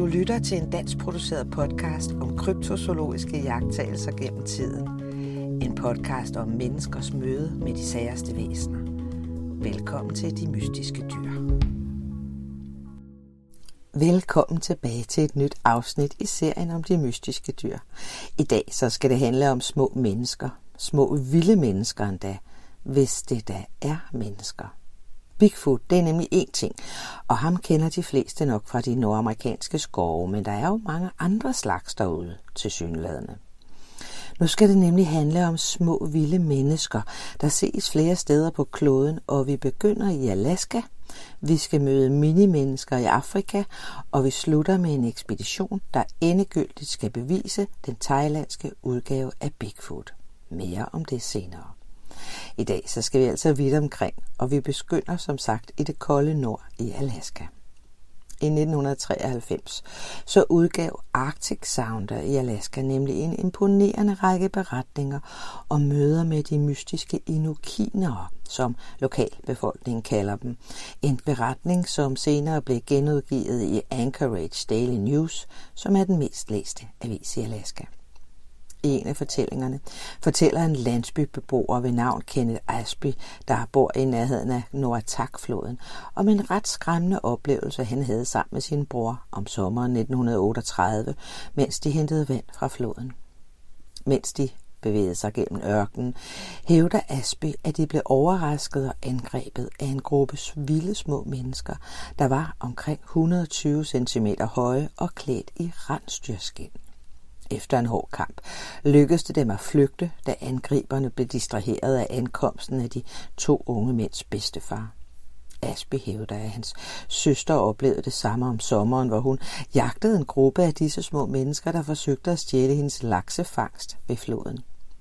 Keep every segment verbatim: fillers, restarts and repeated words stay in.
lytter til en dansk produceret podcast om kryptozoologiske iagttagelser gennem tiden. En podcast om menneskers møde med de særeste væsener. Velkommen til De Mystiske Dyr. Velkommen tilbage til et nyt afsnit i serien om de mystiske dyr. I dag så skal det handle om små mennesker. Små vilde mennesker endda, hvis det da er mennesker. Bigfoot, det er nemlig én ting, og ham kender de fleste nok fra de nordamerikanske skove, men der er jo mange andre slags derude tilsyneladende. Nu skal det nemlig handle om små vilde mennesker, der ses flere steder på kloden, og vi begynder i Alaska. Vi skal møde minimennesker i Afrika, og vi slutter med en ekspedition, der endegyldigt skal bevise den thailandske udgave af Bigfoot. Mere om det senere. I dag så skal vi altså vidt omkring, og vi begynder som sagt i det kolde nord i Alaska. I nitten treoghalvfems så udgav Arctic Sounder i Alaska nemlig en imponerende række beretninger om møder med de mystiske inukinere, som lokalbefolkningen kalder dem. En beretning, som senere blev genudgivet i Anchorage Daily News, som er den mest læste avis i Alaska. I en af fortællingerne fortæller en landsbybeboer ved navn Kenneth Ashby, der bor i nærheden af Noatak-floden, om en ret skræmmende oplevelse, han havde sammen med sin bror om sommeren nitten otteogtredive, mens de hentede vand fra floden. Mens de bevægede sig gennem ørkenen, hævder Ashby, at de blev overrasket og angrebet af en gruppe vilde små mennesker, der var omkring et hundrede og tyve centimeter høje og klædt i rensdyrskind. Efter en hård kamp lykkedes det dem at flygte, da angriberne blev distraheret af ankomsten af de to unge mænds bedstefar. Ashby hævder, at hans søster oplevede det samme om sommeren, hvor hun jagtede en gruppe af disse små mennesker, der forsøgte at stjæle hendes laksefangst ved floden.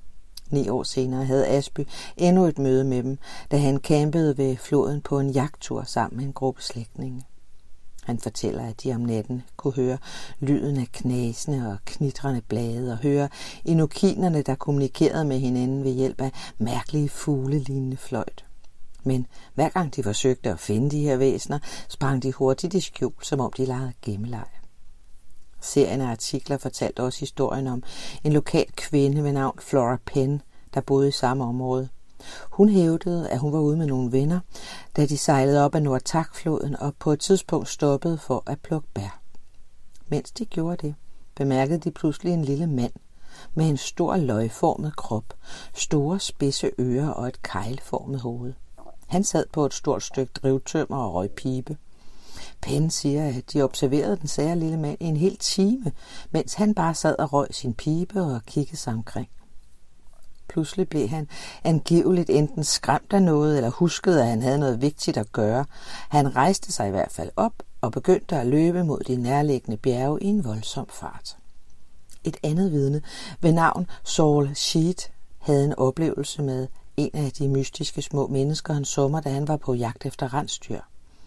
Ni år senere havde Ashby endnu et møde med dem, da han campede ved floden på en jagttur sammen med en gruppe slægtninge. Han fortæller, at de om natten kunne høre lyden af knasende og knitrende blade og høre inukinerne, der kommunikerede med hinanden ved hjælp af mærkelige fuglelignende fløjt. Men hver gang de forsøgte at finde de her væsener, sprang de hurtigt i skjul, som om de legede gemmeleg. Serien af artikler fortalte også historien om en lokal kvinde ved navn Flora Penn, der boede i samme område. Hun hævdede, at hun var ude med nogle venner, da de sejlede op ad Noatak-floden og på et tidspunkt stoppede for at plukke bær. Mens de gjorde det, bemærkede de pludselig en lille mand med en stor løgformet krop, store spidse ører og et keglformet hoved. Han sad på et stort stykke drivtømmer og røg pibe. Penn siger, at de observerede den sære lille mand i en hel time, mens han bare sad og røg sin pibe og kiggede sig omkring. Pludselig blev han angiveligt enten skræmt af noget, eller huskede, at han havde noget vigtigt at gøre. Han rejste sig i hvert fald op og begyndte at løbe mod de nærliggende bjerge i en voldsom fart. Et andet vidne ved navn Saul Sheet havde en oplevelse med en af de mystiske små mennesker en sommer, da han var på jagt efter rensdyr.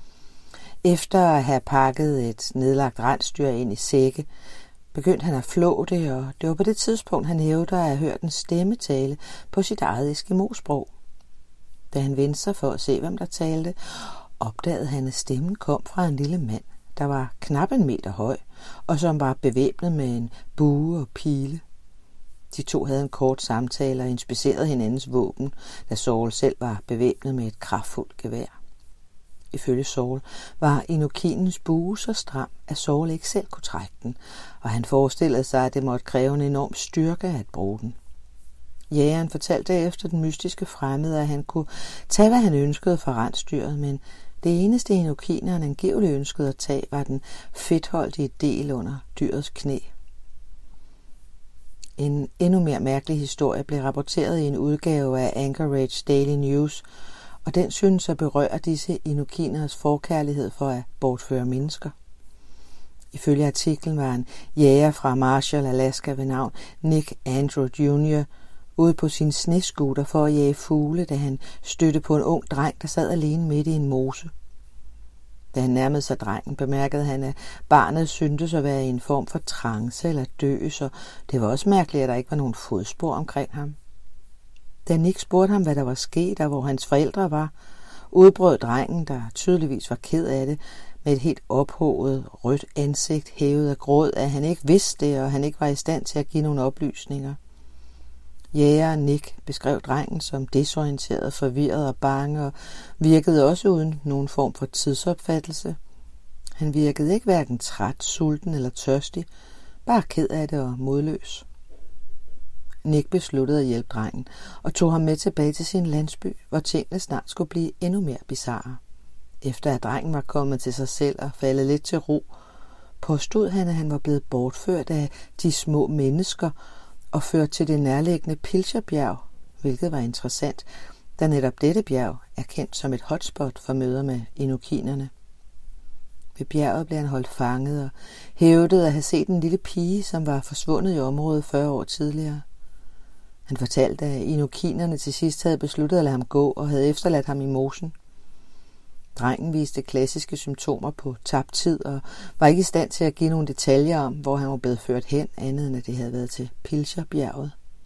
Efter at have pakket et nedlagt rensdyr ind i sække, begyndte han at flå det, og det var på det tidspunkt, han hævder at have hørt en stemme tale på sit eget eskimosprog. Da han vendte sig for at se, hvem der talte, opdagede han, at stemmen kom fra en lille mand, der var knap en meter høj, og som var bevæbnet med en bue og pile. De to havde en kort samtale og inspicerede hinandens våben, da Saul selv var bevæbnet med et kraftfuldt gevær. Ifølge Saul var inukinens bue så stram, at Saul ikke selv kunne trække den, og han forestillede sig, at det måtte kræve en enorm styrke at bruge den. Jægeren fortalte efter den mystiske fremmede, at han kunne tage, hvad han ønskede fra rensdyret, men det eneste inukineren angiveligt ønskede at tage, var den fedtholdige del under dyrets knæ. En endnu mere mærkelig historie blev rapporteret i en udgave af Anchorage Daily News, og den synes at berøre disse inukiners forkærlighed for at bortføre mennesker. Ifølge artiklen var en jæger fra Marshall, Alaska ved navn Nick Andrew junior ude på sin snescooter for at jage fugle, da han stødte på en ung dreng, der sad alene midt i en mose. Da han nærmede sig drengen, bemærkede han, at barnet syntes at være i en form for trance eller dø, så det var også mærkeligt, at der ikke var nogen fodspor omkring ham. Da Nick spurgte ham, hvad der var sket, og hvor hans forældre var, udbrød drengen, der tydeligvis var ked af det, med et helt ophovet, rødt ansigt hævet af gråd, at han ikke vidste det, og han ikke var i stand til at give nogle oplysninger. Jægeren Nick beskrev drengen som desorienteret, forvirret og bange, og virkede også uden nogen form for tidsopfattelse. Han virkede ikke hverken træt, sulten eller tørstig, bare ked af det og modløs. Nick besluttede at hjælpe drengen og tog ham med tilbage til sin landsby, hvor tingene snart skulle blive endnu mere bizarre. Efter at drengen var kommet til sig selv og faldet lidt til ro, påstod han, at han var blevet bortført af de små mennesker og ført til det nærliggende Pilcherbjerg, hvilket var interessant, da netop dette bjerg er kendt som et hotspot for møder med inukinerne. Ved bjerget blev han holdt fanget og hævdede at have set en lille pige, som var forsvundet i området fyrre år tidligere. Han fortalte, at inukinerne til sidst havde besluttet at lade ham gå og havde efterladt ham i mosen. Drengen viste klassiske symptomer på tabt tid og var ikke i stand til at give nogle detaljer om, hvor han var blevet ført hen, andet end at det havde været til Pilcherbjerget.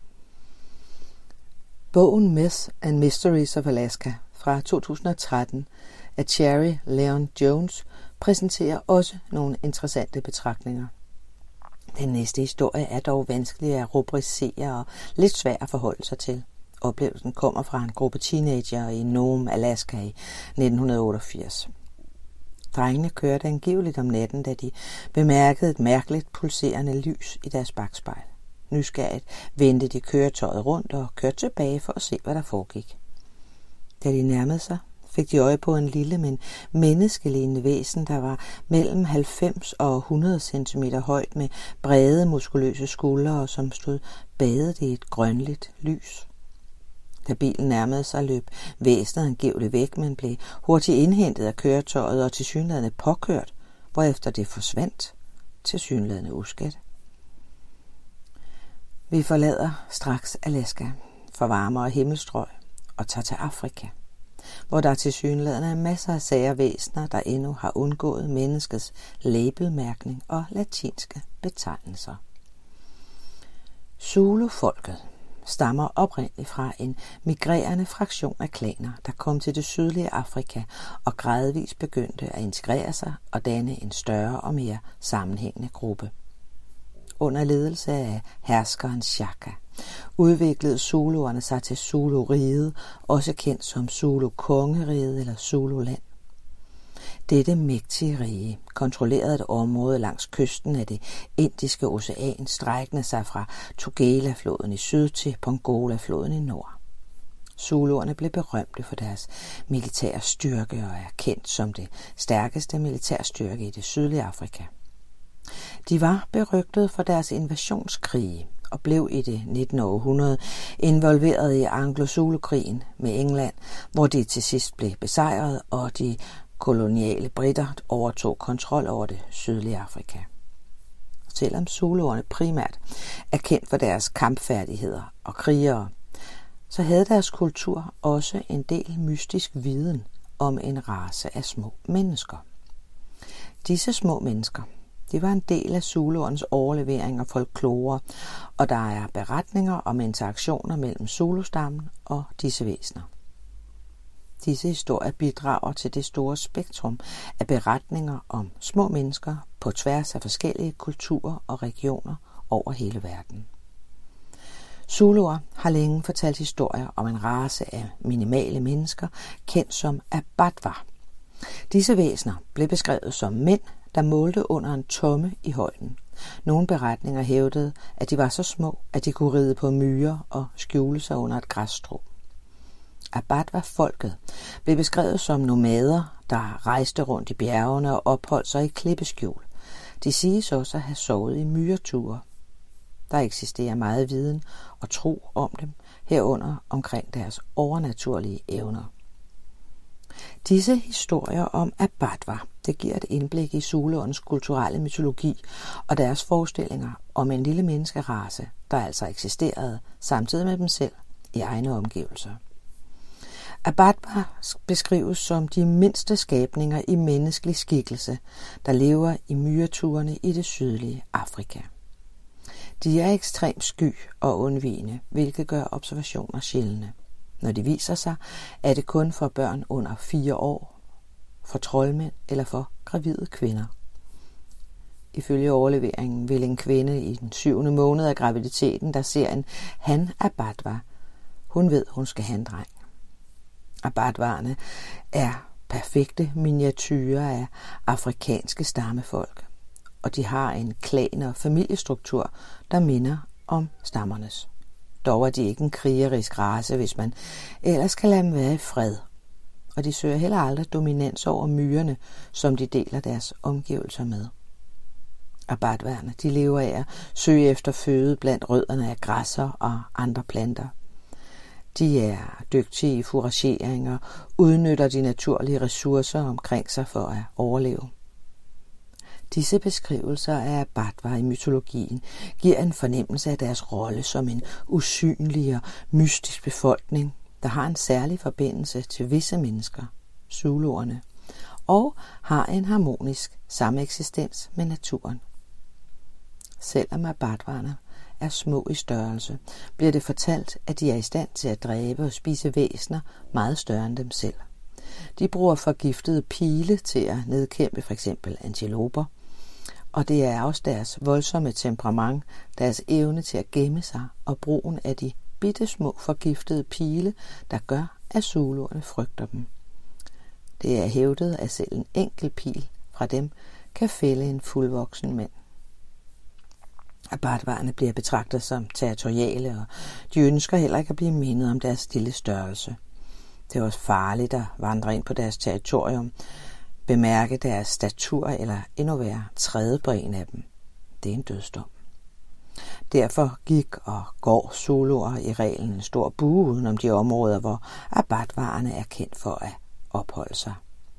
Bogen Myths and Mysteries of Alaska fra to tusind og tretten af Cherry Leon Jones præsenterer også nogle interessante betragtninger. Den næste historie er dog vanskelig at rubricere og lidt svær at forholde sig til. Oplevelsen kommer fra en gruppe teenager i Nome, Alaska i nitten otteogfirs. Drengene kørte angiveligt om natten, da de bemærkede et mærkeligt pulserende lys i deres bakspejl. Nysgerrigt vendte de køretøjet rundt og kørte tilbage for at se, hvad der foregik. Da de nærmede sig, fik de øje på en lille, men menneskelignende væsen, der var mellem halvfems og hundrede centimeter højt med brede, muskuløse skuldre, og som stod badet i et grønligt lys. Da bilen nærmede sig, løb væsenet angiveligt væk, men blev hurtigt indhentet af køretøjet og tilsyneladende påkørt, hvorefter det forsvandt, tilsyneladende uskadt. Vi forlader straks Alaska for varmere himmelstrøg og tager til Afrika, hvor der tilsyneladende er masser af sager væsener, der endnu har undgået menneskets labelmærkning og latinske betegnelser. Zulu-folket stammer oprindeligt fra en migrerende fraktion af klaner, der kom til det sydlige Afrika og gradvist begyndte at integrere sig og danne en større og mere sammenhængende gruppe. Under ledelse af herskeren Shaka udviklede Zuluerne sig til Zulu-riget, også kendt som Zulu-kongeriget eller Zululand. Dette mægtige rige kontrollerede et område langs kysten af det Indiske Ocean, strækkende sig fra Tugela-floden i syd til Pongola-floden i nord. Zuluerne blev berømte for deres militære styrke og er kendt som det stærkeste militærstyrke i det sydlige Afrika. De var berygtede for deres invasionskrige og blev i det nittende århundrede involveret i Anglo-Zulu-krigen med England, hvor de til sidst blev besejret, og de koloniale briter overtog kontrol over det sydlige Afrika. Selvom Zuluerne primært er kendt for deres kampfærdigheder og krigere, så havde deres kultur også en del mystisk viden om en race af små mennesker. Disse små mennesker, de var en del af Zuluernes overlevering og folklore, og der er beretninger om interaktioner mellem Zulu-stammen og disse væsener. Disse historier bidrager til det store spektrum af beretninger om små mennesker på tværs af forskellige kulturer og regioner over hele verden. Zuluer har længe fortalt historier om en race af minimale mennesker, kendt som Abatwa. Disse væsener blev beskrevet som mænd, der målte under en tomme i højden. Nogle beretninger hævdede, at de var så små, at de kunne ride på myrer og skjule sig under et græsstrå. Abatwa-folket blev beskrevet som nomader, der rejste rundt i bjergene og opholdt sig i klippeskjul. De siges også at have sovet i myreture. Der eksisterer meget viden og tro om dem, herunder omkring deres overnaturlige evner. Disse historier om Abatwa, det giver et indblik i Zuluernes kulturelle mytologi og deres forestillinger om en lille menneskerace, der altså eksisterede samtidig med dem selv i egne omgivelser. Abatwa beskrives som de mindste skabninger i menneskelig skikkelse, der lever i myreturene i det sydlige Afrika. De er ekstremt sky og undvigende, hvilket gør observationer sjældne. Når de viser sig, er det kun for børn under fire år. for troldmænd eller for gravide kvinder. Ifølge overleveringen vil en kvinde i den syvende måned af graviditeten, der ser en han abattoir, hun ved, hun skal have en dreng. Abattoirerne er perfekte miniatyrer af afrikanske stammefolk, og de har en klan- og familiestruktur, der minder om stammernes. Dog er de ikke en krigerisk race, hvis man ellers kan lade dem være i fred. Og de søger heller aldrig dominans over myrerne, som de deler deres omgivelser med. Abattoirerne, de lever af at søge efter føde blandt rødderne af græsser og andre planter. De er dygtige i foragering og udnytter de naturlige ressourcer omkring sig for at overleve. Disse beskrivelser af abattoirer i mytologien giver en fornemmelse af deres rolle som en usynlig og mystisk befolkning, der har en særlig forbindelse til visse mennesker, zuluerne, og har en harmonisk sameksistens med naturen. Selvom abattoirerne er små i størrelse, bliver det fortalt, at de er i stand til at dræbe og spise væsener meget større end dem selv. De bruger forgiftede pile til at nedkæmpe f.eks. antiloper, og det er også deres voldsomme temperament, deres evne til at gemme sig og brugen af de bittesmå forgiftede pile, der gør, at zuluerne frygter dem. Det er hævdet, at selv en enkelt pil fra dem kan fælde en fuldvoksen mand. Abattoirerne bliver betragtet som territoriale, og de ønsker heller ikke at blive mindet om deres stille størrelse. Det er også farligt at vandre ind på deres territorium, bemærke deres statur eller endnu værre træde på en af dem. Det er en dødsdom. Derfor gik og går zuluer i reglen en stor bue udenom de områder, hvor abattoirerne er kendt for at opholde sig.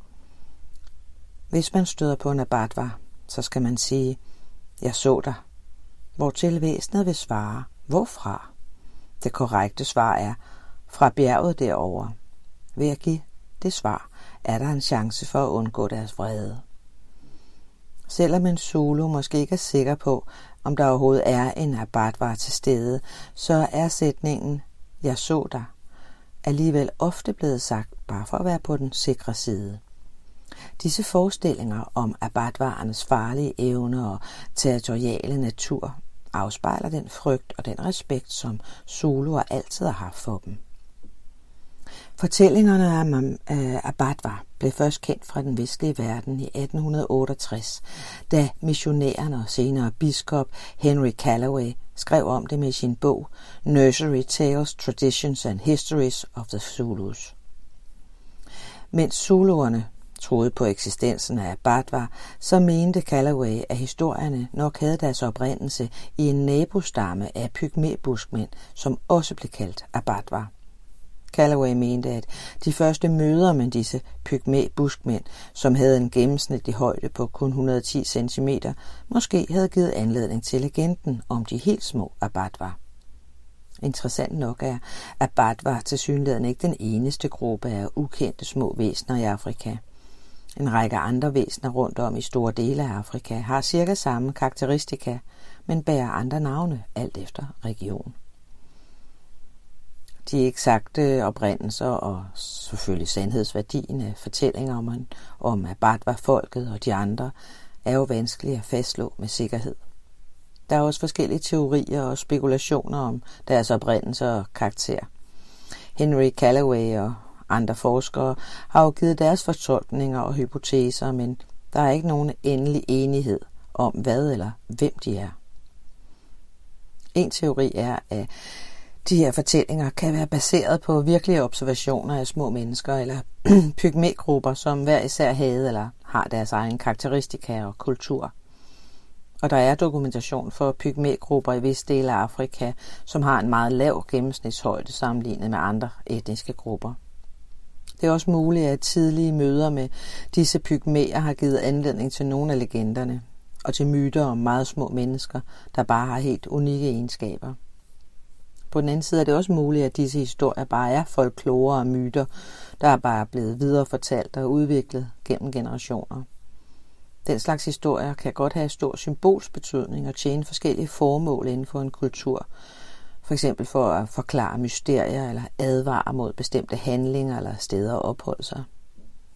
Hvis man støder på en abattoir, så skal man sige, jeg så dig, hvortil væsenet vil svare, hvorfra? Det korrekte svar er, fra bjerget derovre. Ved at give det svar, er der en chance for at undgå deres vrede. Selvom en zulu måske ikke er sikker på, om der overhovedet er en abattoir til stede, så er sætningen, jeg så dig, alligevel ofte blevet sagt, bare for at være på den sikre side. Disse forestillinger om abattoirernes farlige evner og territoriale natur afspejler den frygt og den respekt, som zuluer altid har haft for dem. Fortællingerne om abattoir blev først kendt fra den vestlige verden i atten otteogtres, da missionæren og senere biskop Henry Callaway skrev om det med sin bog Nursery Tales, Traditions and Histories of the Zulus. Mens zuluerne troede på eksistensen af abattoir, så mente Callaway, at historierne nok havde deres oprindelse i en nabostamme af pygmæbuskmænd, som også blev kaldt abattoir. Callaway mente, at de første møder med disse pygmæbuskmænd, som havde en gennemsnitlig højde på kun et hundrede og ti centimeter, måske havde givet anledning til legenden om de helt små abattoir. Interessant nok er abattoir tilsyneladende ikke den eneste gruppe af ukendte små væsener i Afrika. En række andre væsener rundt om i store dele af Afrika har cirka samme karakteristika, men bærer andre navne alt efter region. De eksakte oprindelser og selvfølgelig sandhedsværdien af fortællinger om, om abattoir-folket og de andre er jo vanskelige at fastslå med sikkerhed. Der er også forskellige teorier og spekulationer om deres oprindelse og karakter. Henry Callaway og andre forskere har jo givet deres fortolkninger og hypoteser, men der er ikke nogen endelig enighed om, hvad eller hvem de er. En teori er, at de her fortællinger kan være baseret på virkelige observationer af små mennesker eller pygmægrupper, som hver især havde eller har deres egen karakteristika og kultur. Og der er dokumentation for pygmægrupper i visse dele af Afrika, som har en meget lav gennemsnitshøjde sammenlignet med andre etniske grupper. Det er også muligt, at tidlige møder med disse pygmæer har givet anledning til nogle af legenderne, og til myter om meget små mennesker, der bare har helt unikke egenskaber. På den anden side er det også muligt, at disse historier bare er folklore og myter, der er bare blevet viderefortalt og udviklet gennem generationer. Den slags historier kan godt have stor symbolsk betydning og tjene forskellige formål inden for en kultur. For eksempel for at forklare mysterier eller advare mod bestemte handlinger eller steder at opholde sig.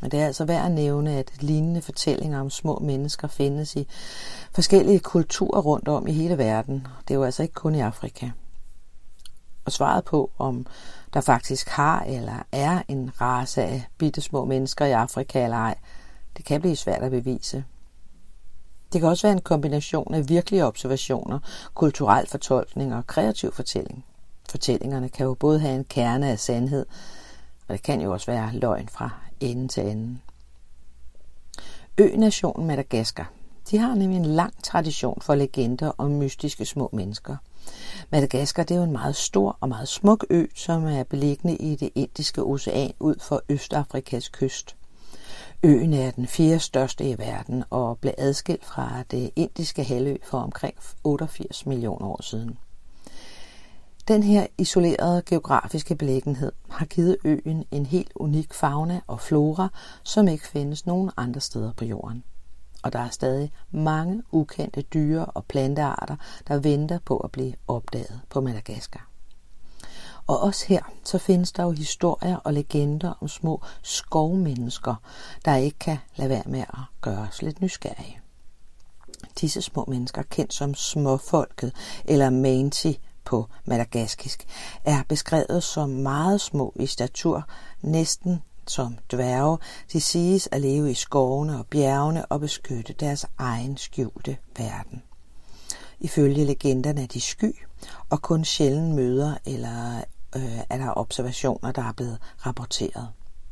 Men det er altså værd at nævne, at lignende fortællinger om små mennesker findes i forskellige kulturer rundt om i hele verden. Det er jo altså ikke kun i Afrika. Og svaret på, om der faktisk har eller er en race af bittesmå mennesker i Afrika eller ej, det kan blive svært at bevise. Det kan også være en kombination af virkelige observationer, kulturel fortolkning og kreativ fortælling. Fortællingerne kan jo både have en kerne af sandhed, og det kan jo også være løgn fra ende til anden. Ø-nationen Madagaskar, de har nemlig en lang tradition for legender om mystiske små mennesker. Madagaskar, det er jo en meget stor og meget smuk ø, som er beliggende i det Indiske Ocean ud for Østafrikas kyst. Øen er den fjerde største i verden og blev adskilt fra det indiske halvø for omkring otteogfirs millioner år siden. Den her isolerede geografiske beliggenhed har givet øen en helt unik fauna og flora, som ikke findes nogen andre steder på jorden. Og der er stadig mange ukendte dyre- og plantearter, der venter på at blive opdaget på Madagaskar. Og også her, så findes der jo historier og legender om små skovmennesker, der ikke kan lade være med at gøre os lidt nysgerrige. Disse små mennesker, kendt som småfolket eller Manti på madagaskisk, er beskrevet som meget små i statur, næsten som dværge. De siges at leve i skovene og bjergene og beskytte deres egen skjulte verden. Ifølge legenderne er de sky, og kun sjældent møder eller øh, er der observationer, der er blevet rapporteret.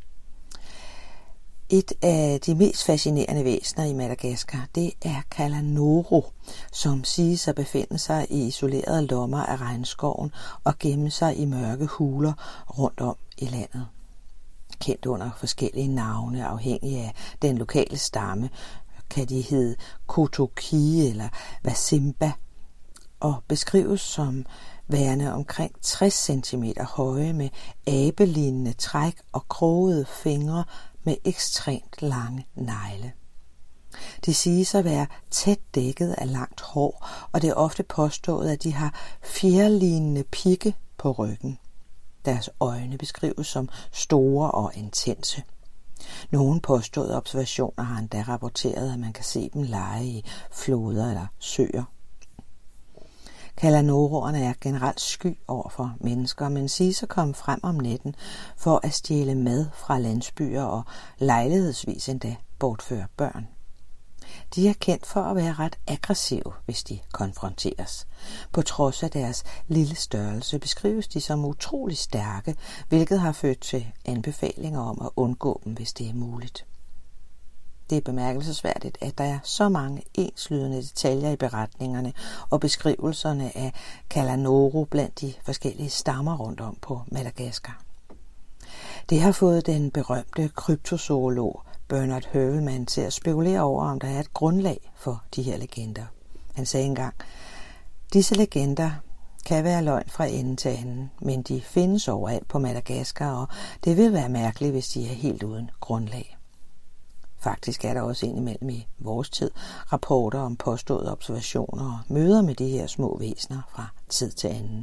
Et af de mest fascinerende væsener i Madagaskar, det er Kalanoro, som siges at befinde sig i isolerede lommer af regnskoven og gemme sig i mørke huler rundt om i landet. Kendt under forskellige navne afhængig af den lokale stamme, kan de hedde Kotoki eller Vasimba, og beskrives som værende omkring tres centimeter høje med abelignende træk og krogede fingre med ekstremt lange negle. De siges at være tæt dækket af langt hår, og det er ofte påstået, at de har fjerlignende pigge på ryggen. Deres øjne beskrives som store og intense. Nogle påståede observationer har endda rapporteret, at man kan se dem lege i floder eller søer. Kalanoroerne er generelt sky over for mennesker, men siges at komme frem om natten for at stjæle mad fra landsbyer og lejlighedsvis endda bortføre børn. De er kendt for at være ret aggressive, hvis de konfronteres. På trods af deres lille størrelse beskrives de som utrolig stærke, hvilket har ført til anbefalinger om at undgå dem, hvis det er muligt. Det er bemærkelsesværdigt, at der er så mange enslydende detaljer i beretningerne og beskrivelserne af Kalanoro blandt de forskellige stammer rundt om på Madagaskar. Det har fået den berømte kryptozoolog Bernard Heuvelmann til at spekulere over, om der er et grundlag for de her legender. Han sagde engang, disse legender kan være løgn fra ende til anden, men de findes overalt på Madagaskar, og det vil være mærkeligt, hvis de er helt uden grundlag. Faktisk er der også indimellem i vores tid rapporter om påståede observationer og møder med de her små væsener fra tid til anden.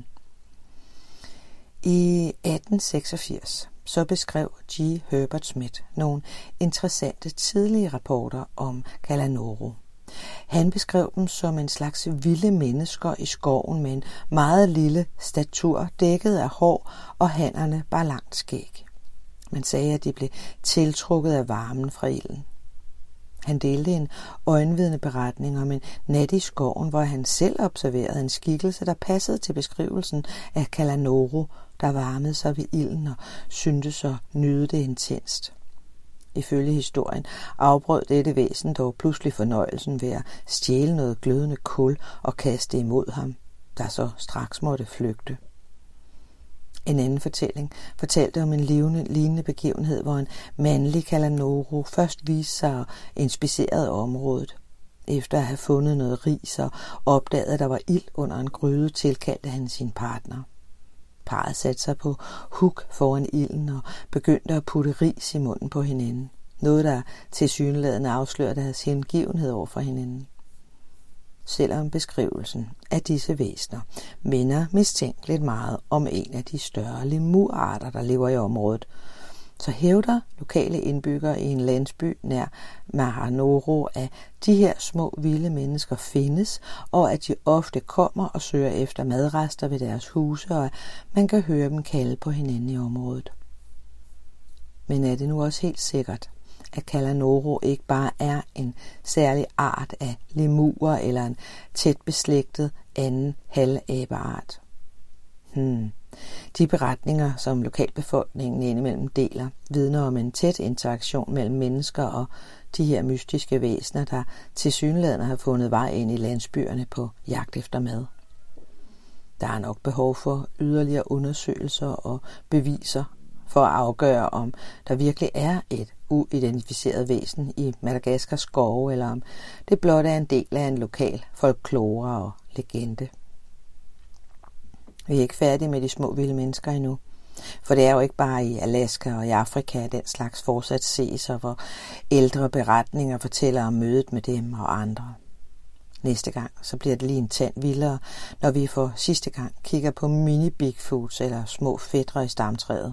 I atten seksogfirs så beskrev G. Herbert Smith nogle interessante tidlige rapporter om Kalanoro. Han beskrev dem som en slags vilde mennesker i skoven med en meget lille statur, dækket af hår, og hannerne bare langt skæg. Man sagde, at de blev tiltrukket af varmen fra ilden. Han delte en øjenvidende beretning om en nat i skoven, hvor han selv observerede en skikkelse, der passede til beskrivelsen af Kalanoro, der varmede sig ved ilden og syntes at nyde det intenst. Ifølge historien afbrød dette væsen dog pludselig fornøjelsen ved at stjæle noget glødende kul og kaste imod ham, der så straks måtte flygte. En anden fortælling fortalte om en levende, lignende begivenhed, hvor en mandlig Kalanoro først viste sig og inspicerede området. Efter at have fundet noget ris og opdaget, at der var ild under en gryde, tilkaldte han sin partner. Parret satte sig på huk foran ilden og begyndte at putte ris i munden på hinanden. Noget, der tilsyneladende afslørede deres hengivenhed over for hinanden. Selvom beskrivelsen af disse væsener minder mistænkeligt meget om en af de større lemurarter, der lever i området, så hævder lokale indbyggere i en landsby nær Maranoro, at de her små vilde mennesker findes, og at de ofte kommer og søger efter madrester ved deres huse, og at man kan høre dem kalde på hinanden i området. Men er det nu også helt sikkert, at Kalanoro ikke bare er en særlig art af lemurer eller en tæt beslægtet anden halvabeart? Hmm. De beretninger, som lokalbefolkningen indimellem deler, vidner om en tæt interaktion mellem mennesker og de her mystiske væsener, der tilsyneladende har fundet vej ind i landsbyerne på jagt efter mad. Der er nok behov for yderligere undersøgelser og beviser for at afgøre, om der virkelig er et uidentificeret væsen i Madagaskars skove, eller om det blot er en del af en lokal folklore og legende. Vi er ikke færdige med de små vilde mennesker endnu, for det er jo ikke bare i Alaska og i Afrika, at den slags fortsat ses, og hvor ældre beretninger fortæller om mødet med dem og andre. Næste gang, så bliver det lige en tand vildere, når vi for sidste gang kigger på mini-bigfoots eller små fætre i stamtræet.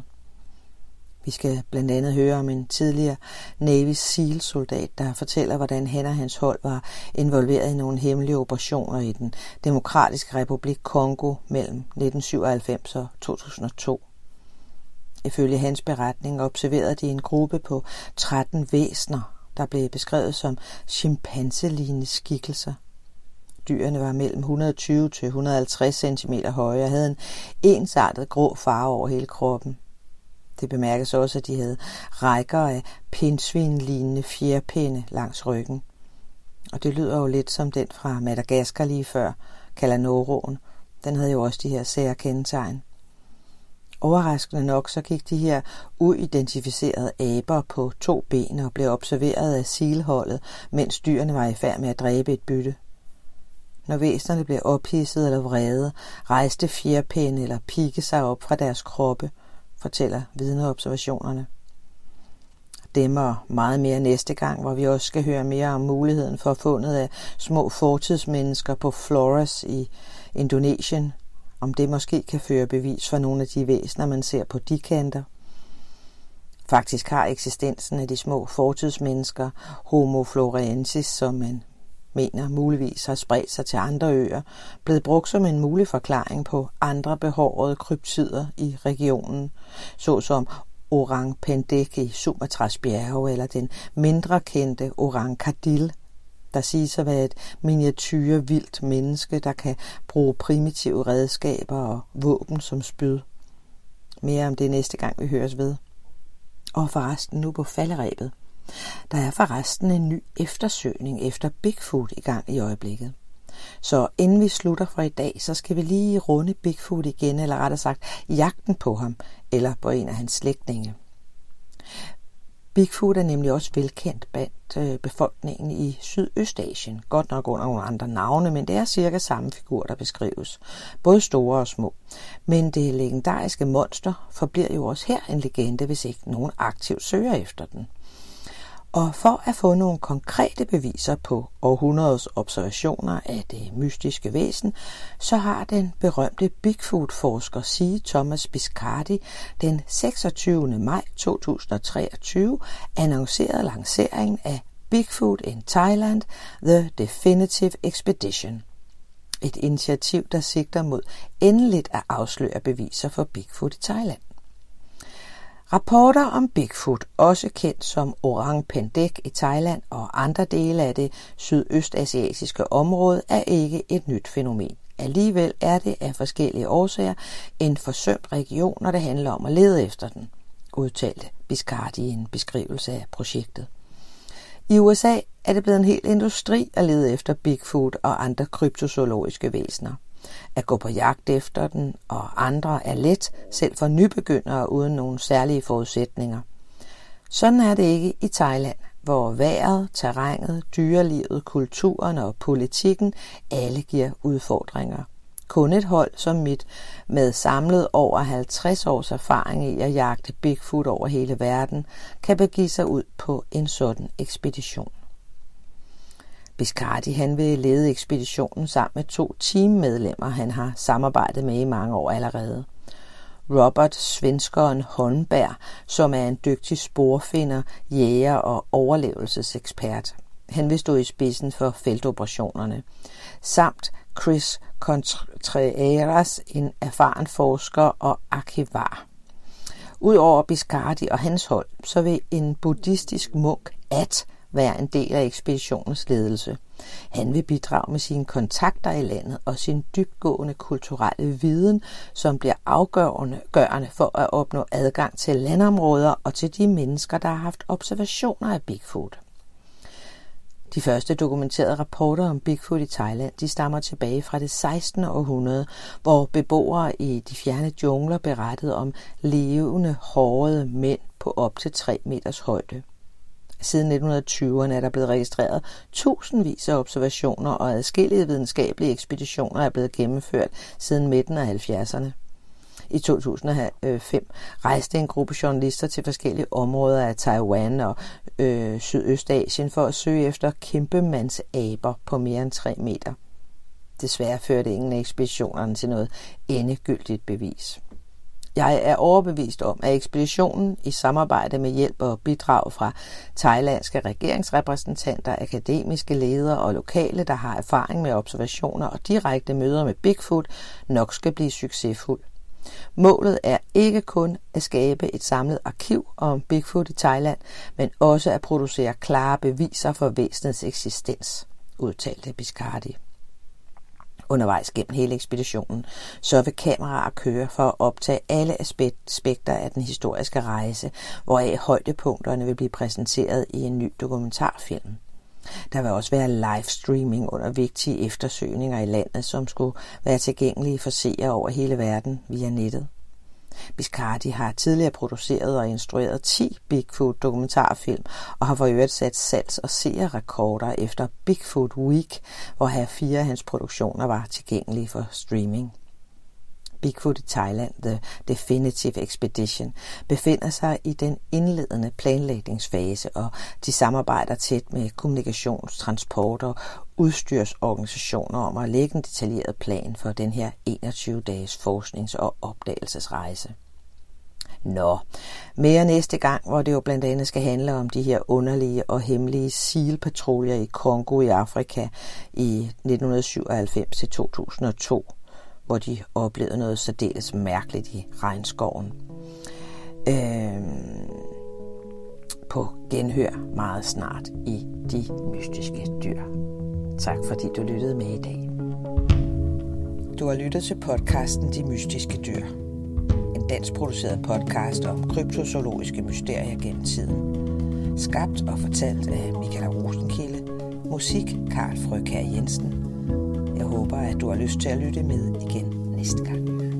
Vi skal blandt andet høre om en tidligere Navy SEAL-soldat, der fortæller, hvordan han og hans hold var involveret i nogle hemmelige operationer i den Demokratiske Republik Kongo mellem nitten syvoghalvfems og to tusind og to. Ifølge hans beretning observerede de en gruppe på tretten væsner, der blev beskrevet som chimpanselignende skikkelser. Dyrene var mellem et hundrede og tyve til et hundrede og halvtreds centimeter høje og havde en ensartet grå farve over hele kroppen. Det bemærkes også, at de havde rækker af pindsvinlignende fjerpinde langs ryggen. Og det lyder jo lidt som den fra Madagaskar lige før, Kalanoroen. Den havde jo også de her sære kendetegn. Overraskende nok så gik de her uidentificerede aber på to ben og blev observeret af SEAL-holdet, mens dyrene var i færd med at dræbe et bytte. Når væsnerne blev ophidset eller vrede, rejste fjerpinde eller pigge sig op fra deres kroppe, fortæller vidneobservationerne. Dem og meget mere næste gang, hvor vi også skal høre mere om muligheden for fundet af små fortidsmennesker på Flores i Indonesien, om det måske kan føre bevis for nogle af de væsener, man ser på de kanter. Faktisk har eksistensen af de små fortidsmennesker, Homo floresiensis, som man mener muligvis har spredt sig til andre øer, blevet brugt som en mulig forklaring på andre behårede kryptider i regionen, såsom Orang Pendek i Sumatras bjerge eller den mindre kendte Orang Kardil, der siges at være et miniatyre vildt menneske, der kan bruge primitive redskaber og våben som spyd. Mere om det næste gang vi høres ved. Og forresten nu på falderebet. Der er forresten en ny eftersøgning efter Bigfoot i gang i øjeblikket. Så inden vi slutter for i dag, så skal vi lige runde Bigfoot igen, eller rettere sagt jagten på ham, eller på en af hans slægtninge. Bigfoot er nemlig også velkendt blandt befolkningen i Sydøstasien, godt nok under nogle andre navne, men det er cirka samme figur, der beskrives, både store og små. Men det legendariske monster forbliver jo også her en legende, hvis ikke nogen aktivt søger efter den. Og for at få nogle konkrete beviser på århundredets observationer af det mystiske væsen, så har den berømte Bigfoot-forsker C. Thomas Biscardi den seksogtyvende maj to tusind og treogtyve annonceret lanceringen af Bigfoot in Thailand, The Definitive Expedition. Et initiativ, der sigter mod endeligt at afsløre beviser for Bigfoot i Thailand. Rapporter om Bigfoot, også kendt som Orang Pendek i Thailand og andre dele af det sydøstasiatiske område, er ikke et nyt fænomen. Alligevel er det af forskellige årsager en forsømt region, når det handler om at lede efter den, udtalte Biscardi i en beskrivelse af projektet. I U S A er det blevet en hel industri at lede efter Bigfoot og andre kryptozoologiske væsener. At gå på jagt efter den og andre er let, selv for nybegyndere uden nogle særlige forudsætninger. Sådan er det ikke i Thailand, hvor vejret, terrænet, dyrelivet, kulturen og politikken alle giver udfordringer. Kun et hold som mit, med samlet over halvtreds års erfaring i at jagte Bigfoot over hele verden, kan begive sig ud på en sådan ekspedition. Biscardi han vil lede ekspeditionen sammen med to teammedlemmer, han har samarbejdet med i mange år allerede. Robert Svenskeren Holmberg, som er en dygtig sporfinder, jæger og overlevelsesekspert. Han vil stå i spidsen for feltoperationerne. Samt Chris Contreras, en erfaren forsker og arkivar. Udover Biscardi og hans hold, så vil en buddhistisk munk at være en del af ekspeditionens ledelse. Han vil bidrage med sine kontakter i landet og sin dybtgående kulturelle viden, som bliver afgørende for at opnå adgang til landområder og til de mennesker, der har haft observationer af Bigfoot. De første dokumenterede rapporter om Bigfoot i Thailand, de stammer tilbage fra det sekstende århundrede, hvor beboere i de fjerne jungler berettede om levende, hårede mænd på op til tre meters højde. Siden nitten tyverne er der blevet registreret tusindvis af observationer, og adskillige videnskabelige ekspeditioner er blevet gennemført siden midten af halvfjerdserne. I to tusind og fem rejste en gruppe journalister til forskellige områder af Taiwan og øh, Sydøstasien for at søge efter kæmpemandsaber på mere end tre meter. Desværre førte ingen af ekspeditionerne til noget endegyldigt bevis. Jeg er overbevist om, at ekspeditionen i samarbejde med hjælp og bidrag fra thailandske regeringsrepræsentanter, akademiske ledere og lokale, der har erfaring med observationer og direkte møder med Bigfoot, nok skal blive succesfuld. Målet er ikke kun at skabe et samlet arkiv om Bigfoot i Thailand, men også at producere klare beviser for væsenets eksistens, udtalte Biscardi. Undervejs gennem hele ekspeditionen, så vil kameraer køre for at optage alle aspekter af den historiske rejse, hvoraf højdepunkterne vil blive præsenteret i en ny dokumentarfilm. Der vil også være livestreaming under vigtige eftersøgninger i landet, som skulle være tilgængelige for seere over hele verden via nettet. Biscardi har tidligere produceret og instrueret ti Bigfoot-dokumentarfilm og har for øvrigt sat salgs- og seerrekorder efter Bigfoot Week, hvor her fire af hans produktioner var tilgængelige for streaming. Bigfoot i Thailand, The Definitive Expedition, befinder sig i den indledende planlægningsfase, og de samarbejder tæt med kommunikations-, transport- og udstyrsorganisationer om at lægge en detaljeret plan for den her enogtyve dages forsknings- og opdagelsesrejse. Nå, mere næste gang, hvor det jo blandt andet skal handle om de her underlige og hemmelige SEAL-patruljer i Congo i Afrika i nitten syvoghalvfems til to tusind og to. Hvor de oplevede noget særdeles mærkeligt i regnskoven. Øhm, på genhør meget snart i De Mystiske Dyr. Tak fordi du lyttede med i dag. Du har lyttet til podcasten De Mystiske Dyr. En dansk produceret podcast om kryptozoologiske mysterier gennem tiden. Skabt og fortalt af Michael Rosenkilde. Musik Karl Frøkjær Jensen. Jeg håber, at du har lyst til at lytte med igen næste gang.